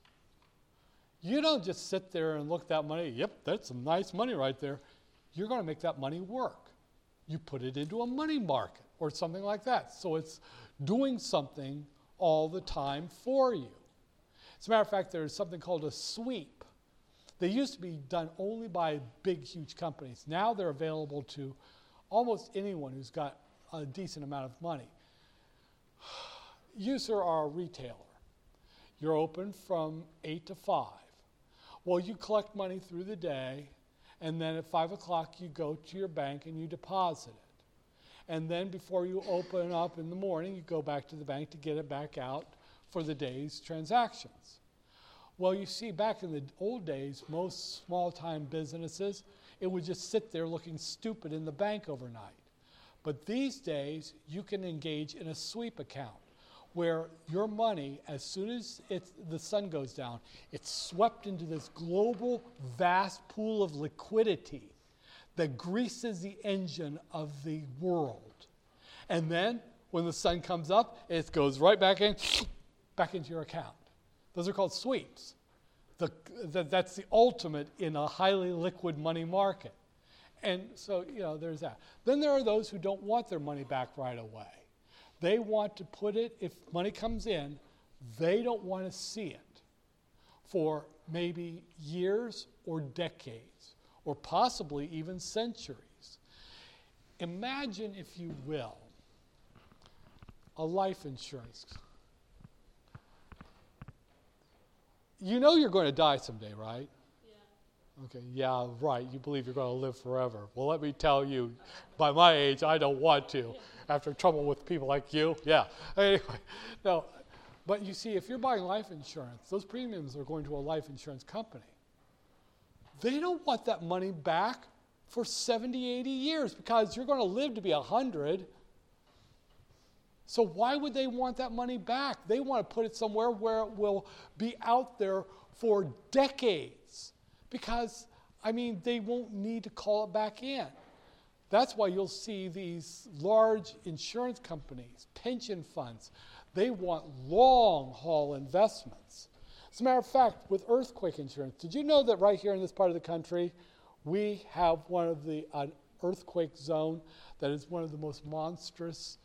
You don't just sit there and look at that money, yep, that's some nice money right there. You're going to make that money work. You put it into a money market or something like that. So it's doing something all the time for you. As a matter of fact, there's something called a sweep. They used to be done only by big, huge companies. Now they're available to almost anyone who's got a decent amount of money. You, sir, are a retailer. You're open from eight to five. Well, you collect money through the day, and then at five o'clock you go to your bank and you deposit it. And then before you open up in the morning, you go back to the bank to get it back out for the day's transactions. Well, you see, back in the old days, most small-time businesses, it would just sit there looking stupid in the bank overnight. But these days, you can engage in a sweep account where your money, as soon as it's, the sun goes down, it's swept into this global, vast pool of liquidity that greases the engine of the world. And then, when the sun comes up, it goes right back in, back into your account. Those are called sweeps. The, the, that's the ultimate in a highly liquid money market. And so, you know, there's that. Then there are those who don't want their money back right away. They want to put it, if money comes in, they don't want to see it for maybe years or decades, or possibly even centuries. Imagine, if you will, a life insurance. You know you're going to die someday, right? Yeah. Okay, yeah, right. You believe you're going to live forever. Well, let me tell you, by my age, I don't want to. After trouble with people like you, yeah. Anyway, no. But you see, if you're buying life insurance, those premiums are going to a life insurance company. They don't want that money back for seventy, eighty years because you're going to live to be one hundred. So why would they want that money back? They want to put it somewhere where it will be out there for decades because, I mean, they won't need to call it back in. That's why you'll see these large insurance companies, pension funds, they want long-haul investments. As a matter of fact, with earthquake insurance, did you know that right here in this part of the country, we have one of the, an earthquake zone that is one of the most monstrous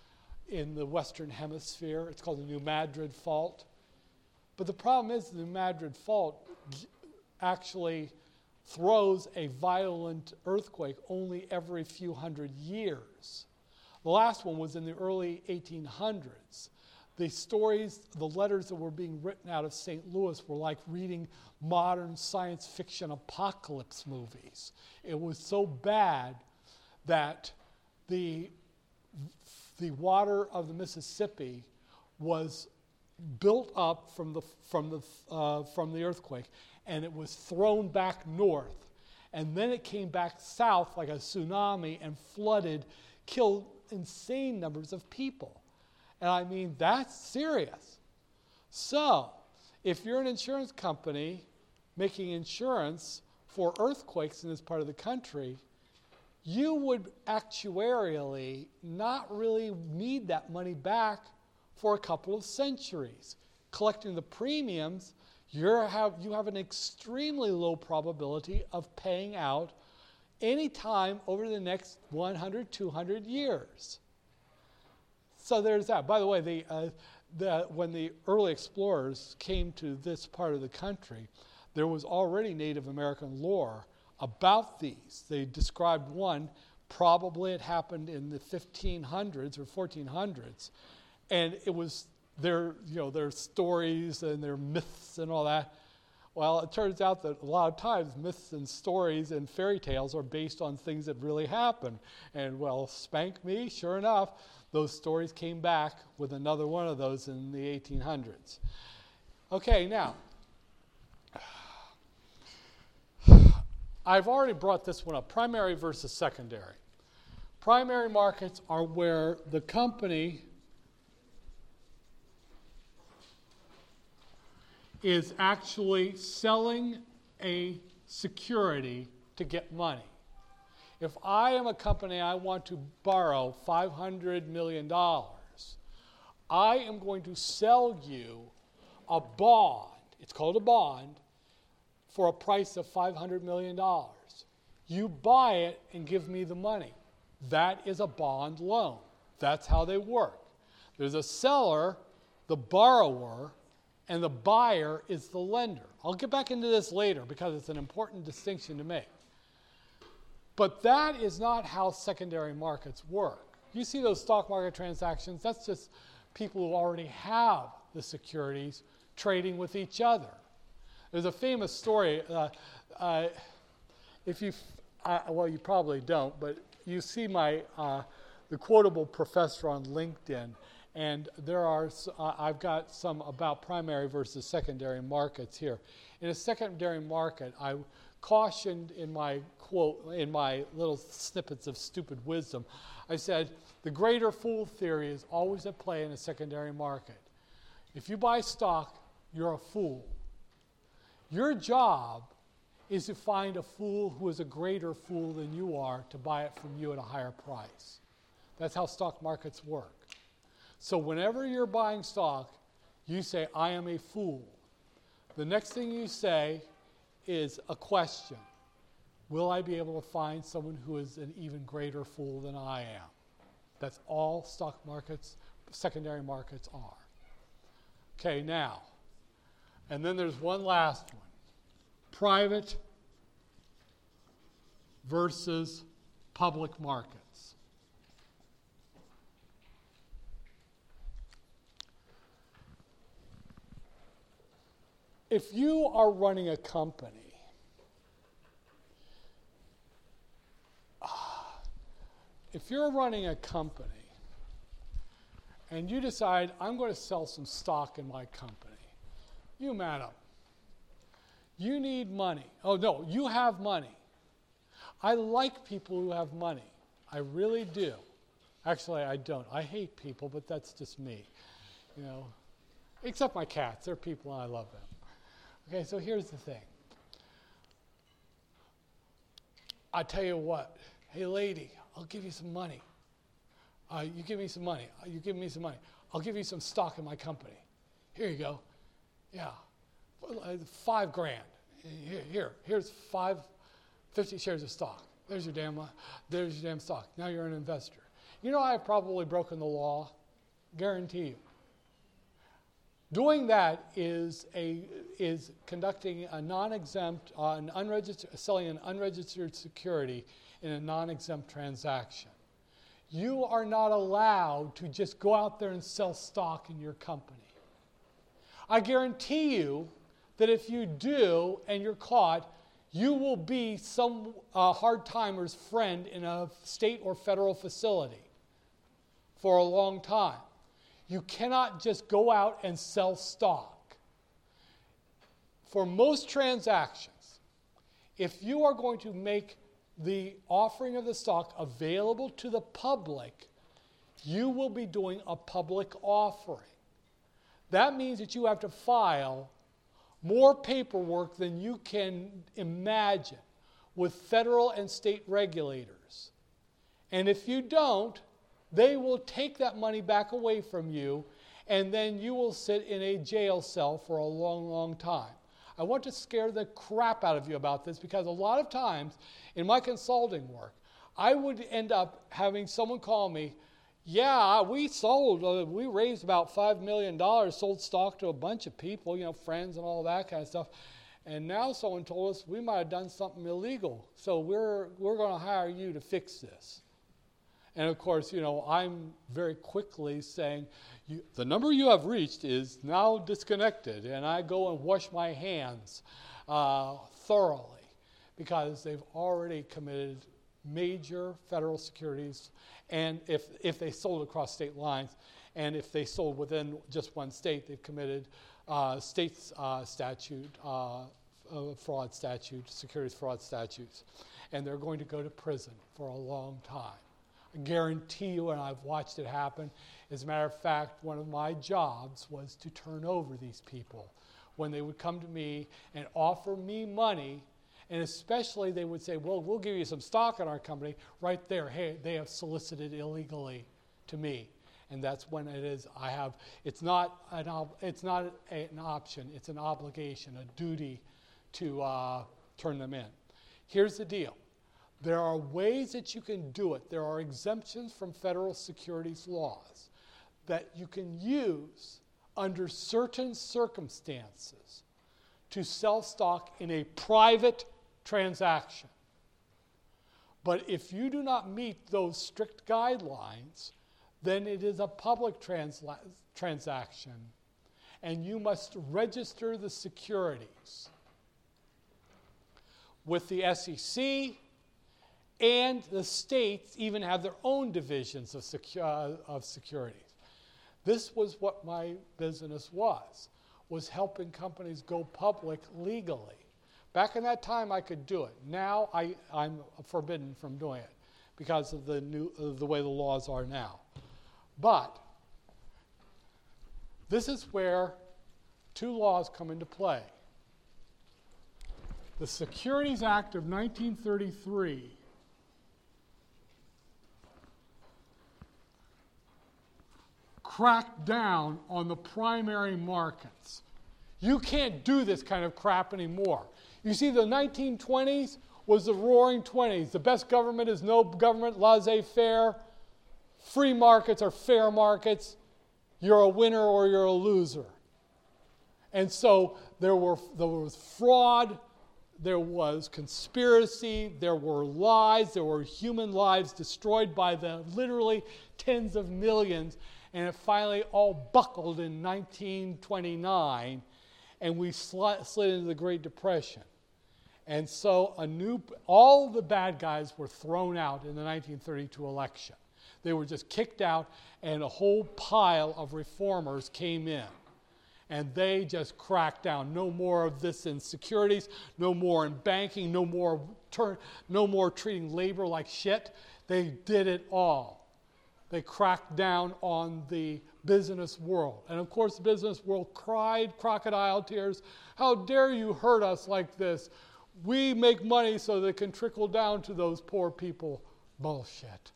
in the Western Hemisphere. It's called the New Madrid Fault. But the problem is the New Madrid Fault actually throws a violent earthquake only every few hundred years. The last one was in the early eighteen hundreds. The stories, the letters that were being written out of Saint Louis were like reading modern science fiction apocalypse movies. It was so bad that the, the water of the Mississippi was built up from the, from, the, uh, from the earthquake, and it was thrown back north. And then it came back south like a tsunami and flooded, killed insane numbers of people. And I mean, that's serious. So, if you're an insurance company making insurance for earthquakes in this part of the country, you would actuarially not really need that money back for a couple of centuries. Collecting the premiums, you're have, you have an extremely low probability of paying out any time over the next one hundred, two hundred years. So there's that. By the way, the, uh, the, when the early explorers came to this part of the country, there was already Native American lore about these. They described one, probably it happened in the fifteen hundreds or fourteen hundreds, and it was their, you know, their stories and their myths and all that. Well, it turns out that a lot of times myths and stories and fairy tales are based on things that really happened. And well, spank me, sure enough, those stories came back with another one of those in the eighteen hundreds. Okay, now, I've already brought this one up, primary versus secondary. Primary markets are where the company is actually selling a security to get money. If I am a company, I want to borrow five hundred million dollars, I am going to sell you a bond, it's called a bond, for a price of five hundred million dollars. You buy it and give me the money. That is a bond loan. That's how they work. There's a seller, the borrower, and the buyer is the lender. I'll get back into this later because it's an important distinction to make. But that is not how secondary markets work. You see those stock market transactions, that's just people who already have the securities trading with each other. There's a famous story, uh, uh, if you, uh, well, you probably don't, but you see my, uh, the quotable professor on LinkedIn, and there are, uh, I've got some about primary versus secondary markets here. In a secondary market, I cautioned in my quote, in my little snippets of stupid wisdom, I said, the greater fool theory is always at play in a secondary market. If you buy stock, you're a fool. Your job is to find a fool who is a greater fool than you are to buy it from you at a higher price. That's how stock markets work. So whenever you're buying stock, you say, I am a fool. The next thing you say is a question. Will I be able to find someone who is an even greater fool than I am? That's all stock markets, secondary markets are. Okay, now, and then there's one last one. Private versus public markets. If you are running a company, if you're running a company and you decide, I'm going to sell some stock in my company, you man up. You need money. Oh, no, you have money. I like people who have money. I really do. Actually, I don't. I hate people, but that's just me. You know, except my cats. They're people and I love them. Okay, so here's the thing. I tell you what. Hey, lady, I'll give you some money. Uh, you give me some money. Uh, you give me some money. I'll give you some stock in my company. Here you go. Yeah, five grand. Here, here, here's five, fifty shares of stock. There's your damn, there's your damn stock. Now you're an investor. You know I've probably broken the law. Guarantee you. Doing that is a is conducting a non-exempt, uh, an unregistered, selling an unregistered security in a non-exempt transaction. You are not allowed to just go out there and sell stock in your company. I guarantee you that if you do and you're caught, you will be some uh, hard-timer's friend in a state or federal facility for a long time. You cannot just go out and sell stock. For most transactions, if you are going to make the offering of the stock available to the public, you will be doing a public offering. That means that you have to file more paperwork than you can imagine with federal and state regulators. And if you don't, they will take that money back away from you, and then you will sit in a jail cell for a long, long time. I want to scare the crap out of you about this, because a lot of times in my consulting work, I would end up having someone call me, yeah, we sold, uh, we raised about five million dollars, sold stock to a bunch of people, you know, friends and all that kind of stuff. And now someone told us we might have done something illegal, so we're, we're going to hire you to fix this. And of course, you know, I'm very quickly saying, you, the number you have reached is now disconnected, and I go and wash my hands uh, thoroughly, because they've already committed major federal securities, and if, if they sold across state lines, and if they sold within just one state, they've committed uh, state uh, statute, uh, uh, fraud statute, securities fraud statutes, and they're going to go to prison for a long time. I guarantee you, and I've watched it happen. As a matter of fact, one of my jobs was to turn over these people when they would come to me and offer me money, and especially they would say, well, we'll give you some stock in our company. Right there, hey, they have solicited illegally to me. And that's when it is, I have, it's not an, ob, it's not a, an option, it's an obligation, a duty to uh, turn them in. Here's the deal. There are ways that you can do it. There are exemptions from federal securities laws that you can use under certain circumstances to sell stock in a private transaction. But if you do not meet those strict guidelines, then it is a public transla- transaction, and you must register the securities with the S E C. And the states even have their own divisions of, secu- uh, of securities. This was what my business was, was helping companies go public legally. Back in that time, I could do it. Now, I, I'm forbidden from doing it because of the, new, uh, the way the laws are now. But this is where two laws come into play. The Securities Act of nineteen thirty-three cracked down on the primary markets. You can't do this kind of crap anymore. You see, the nineteen twenties was the roaring twenties. The best government is no government, laissez-faire. Free markets are fair markets. You're a winner or you're a loser. And so there were there was fraud, there was conspiracy, there were lies, there were human lives destroyed by the literally tens of millions. And it finally all buckled in nineteen twenty-nine, and we sl- slid into the Great Depression. And so a new, all the bad guys were thrown out in the nineteen thirty-two election. They were just kicked out, and a whole pile of reformers came in. And they just cracked down. No more of this in securities, no more in banking, no more, turn, no more treating labor like shit. They did it all. They cracked down on the business world. And of course, the business world cried crocodile tears. How dare you hurt us like this? We make money so that it can trickle down to those poor people. Bullshit.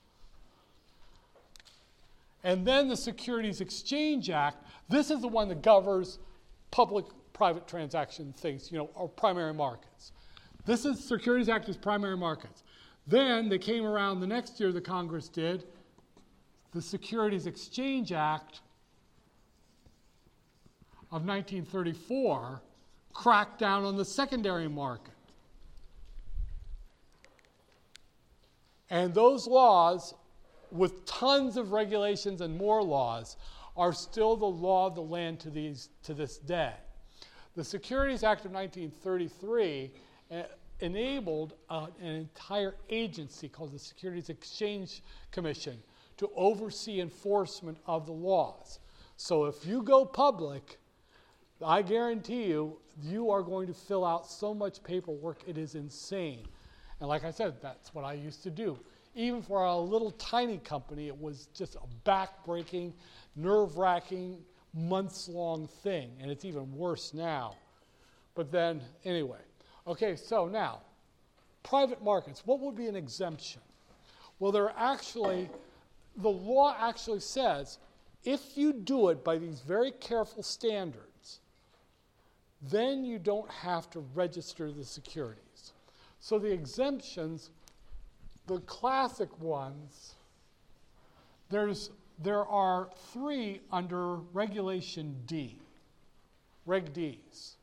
And then the Securities Exchange Act, this is the one that governs public-private transaction things, you know, or primary markets. This is Securities Act is primary markets. Then they came around the next year, the Congress did, the Securities Exchange Act of nineteen thirty-four cracked down on the secondary market. And those laws, with tons of regulations and more laws, are still the law of the land to, these, to this day. The Securities Act of nineteen thirty-three uh, enabled uh, an entire agency called the Securities Exchange Commission to oversee enforcement of the laws. So if you go public, I guarantee you, you are going to fill out so much paperwork, it is insane. And like I said, that's what I used to do. Even for a little tiny company, it was just a back-breaking, nerve-wracking, months-long thing. And it's even worse now. But then, anyway. Okay, so now, private markets. What would be an exemption? Well, there are actually, the law actually says, if you do it by these very careful standards, then you don't have to register the securities. So the exemptions, the classic ones, there's, there are three under Regulation D, Reg Ds.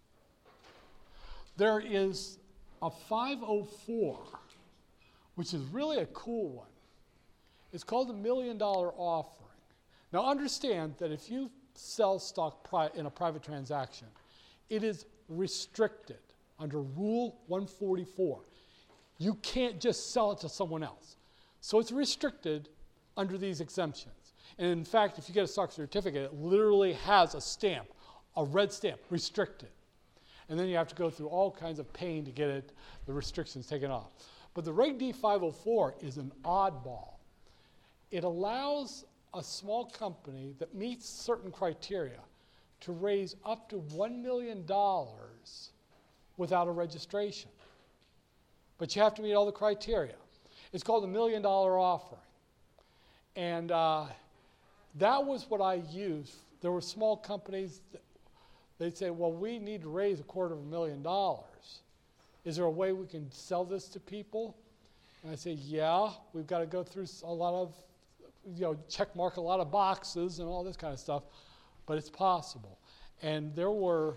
There is a five oh four, which is really a cool one. It's called a million dollar offering. Now understand that if you sell stock pri- in a private transaction, it is restricted under Rule one forty-four. You can't just sell it to someone else. So it's restricted under these exemptions. And in fact, if you get a stock certificate, it literally has a stamp, a red stamp, restricted. And then you have to go through all kinds of pain to get it, the restrictions taken off. But the Reg D five oh four is an oddball. It allows a small company that meets certain criteria to raise up to one million dollars without a registration. But you have to meet all the criteria. It's called a million dollar offering. And uh, that was what I used. There were small companies, that they'd say, well, we need to raise a quarter of a million dollars. Is there a way we can sell this to people? And I say, yeah, we've got to go through a lot of, you know, check mark a lot of boxes and all this kind of stuff, but it's possible. And there were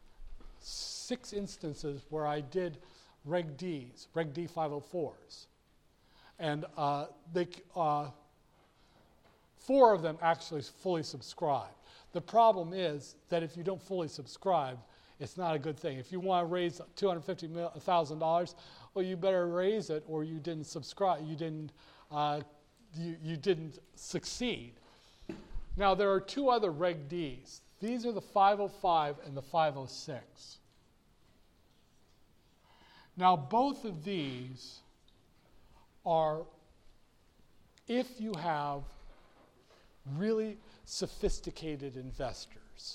six instances where I did Reg Ds, Reg D five oh fours. And uh, they, uh, four of them actually fully subscribed. The problem is that if you don't fully subscribe, it's not a good thing. If you want to raise two hundred fifty thousand dollars, well, you better raise it, or you didn't subscribe. You didn't. Uh, you, you didn't succeed. Now there are two other Reg Ds. These are the five oh five and the five oh six. Now both of these are if you have really sophisticated investors.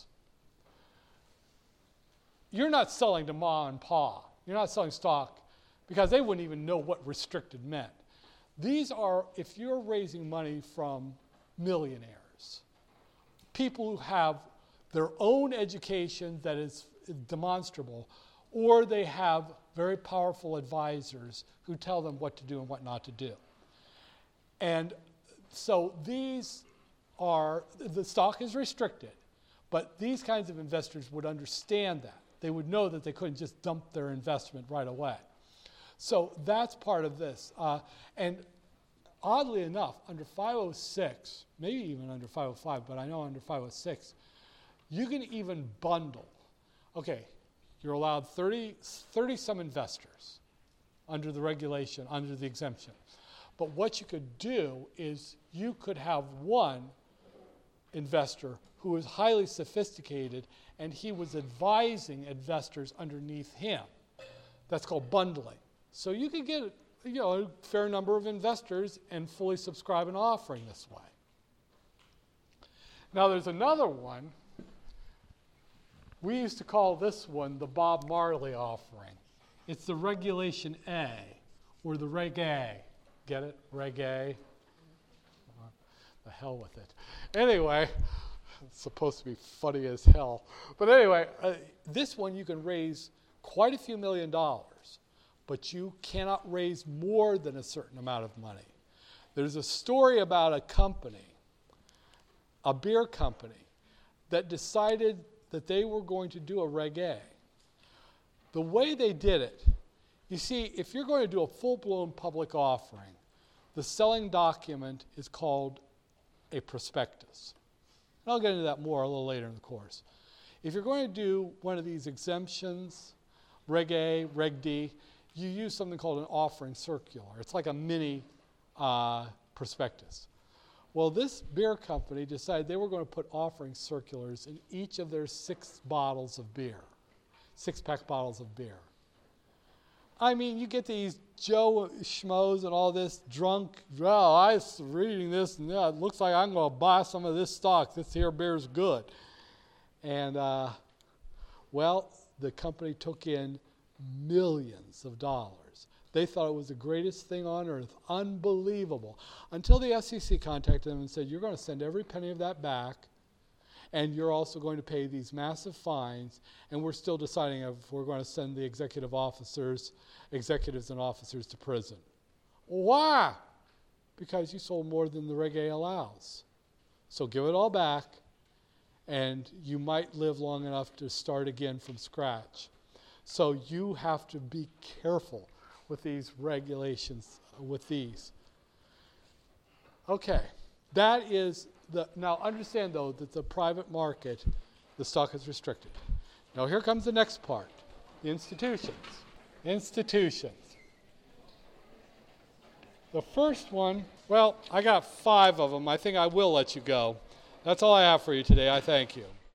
You're not selling to ma and pa. You're not selling stock because they wouldn't even know what restricted meant. These are, if you're raising money from millionaires, people who have their own education that is demonstrable, or they have very powerful advisors who tell them what to do and what not to do. And so these are, the stock is restricted, but these kinds of investors would understand that. They would know that they couldn't just dump their investment right away. So that's part of this. Uh, and oddly enough, under five oh six, maybe even under five oh five, but I know under five oh six, you can even bundle. Okay, you're allowed thirty, thirty some investors under the regulation, under the exemption. But what you could do is you could have one investor who was highly sophisticated and he was advising investors underneath him. That's called bundling. So you could get, you know, a fair number of investors and fully subscribe an offering this way. Now there's another one. We used to call this one the Bob Marley offering. It's the Regulation A, or the Reg A. Get it? Reg A. The hell with it. Anyway, it's supposed to be funny as hell. But anyway, uh, this one you can raise quite a few million dollars, but you cannot raise more than a certain amount of money. There's a story about a company, a beer company, that decided that they were going to do a Reg A. The way they did it, you see, if you're going to do a full-blown public offering, the selling document is called a prospectus. And I'll get into that more a little later in the course. If you're going to do one of these exemptions, Reg A, Reg D, you use something called an offering circular. It's like a mini uh, prospectus. Well, this beer company decided they were going to put offering circulars in each of their six bottles of beer, six-pack bottles of beer. I mean, you get these Joe Schmoes and all this drunk, well, I was reading this, and yeah, it looks like I'm going to buy some of this stock. This here beer's good. And, uh, well, the company took in millions of dollars. They thought it was the greatest thing on earth, unbelievable, until the S E C contacted them and said, you're going to send every penny of that back, and you're also going to pay these massive fines, and we're still deciding if we're going to send the executive officers, executives and officers to prison. Why? Because you sold more than the Reg A allows. So give it all back, and you might live long enough to start again from scratch. So you have to be careful with these regulations, uh, with these. Okay, that is the, now understand though that the private market, the stock is restricted. Now here comes the next part, the institutions. Institutions. The first one, well, I got five of them. I think I will let you go. That's all I have for you today. I thank you.